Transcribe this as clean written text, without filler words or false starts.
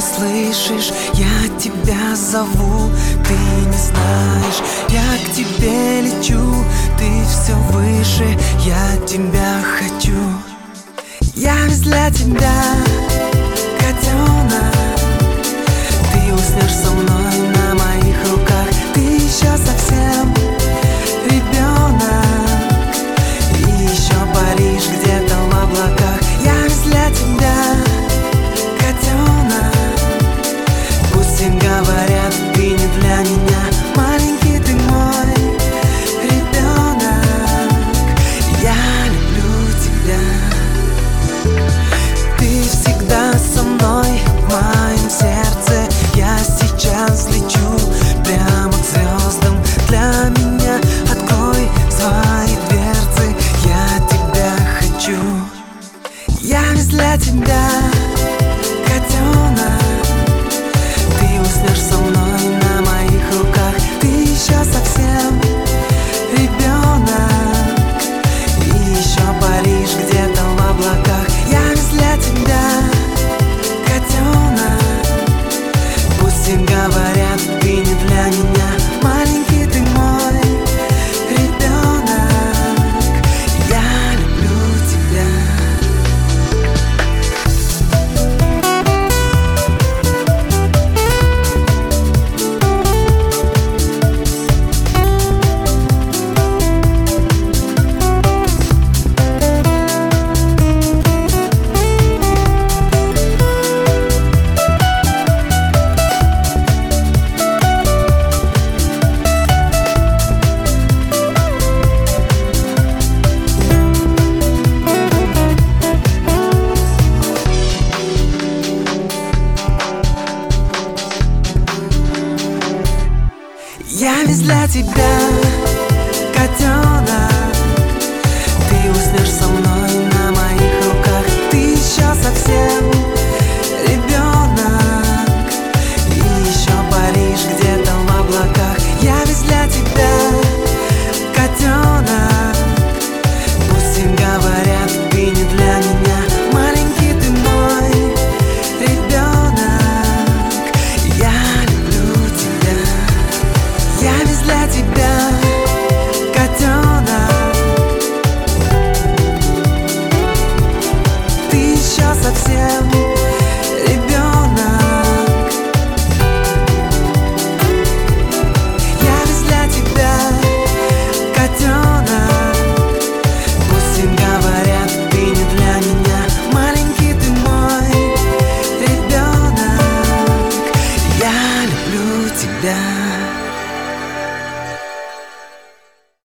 не слышишь, я тебя зову, ты не знаешь, я к тебе лечу, ты все выше, я тебя хочу. Я весь для тебя, котенок, ты уснешь со мной на моих руках, ты еще совсем ребенок, и еще паришь где-то в облаках. Я весь для тебя, котенок, пусть все говорят, ты не для меня, маленький ты мой ребенок, я люблю тебя. Ты всегда со мной в моем сердце, я сейчас лечу прямо к звездам. Для меня открой свои дверцы, я тебя хочу. Я весь для тебя, котенок, ты уснешь со мной на моих руках, ты еще совсем ребенок, и еще паришь где-то в облаках. Я весь для тебя, котенок, пусть все говорят, ты не для меня, маленький ты мой ребенок, я люблю тебя. Я весь для тебя, котенок, ты уснешь со мной на моих руках, ты еще совсем ребенок, и еще паришь где-то в облаках. Я весь для тебя, котенок, пусть все говорят, ты не для меня, маленький ты мой ребенок, я люблю тебя. Я весь для тебя, котенок, ты еще совсем ребенок. Я весь для тебя, котенок, пусть все говорят, ты не для меня, маленький ты мой ребенок, я люблю тебя.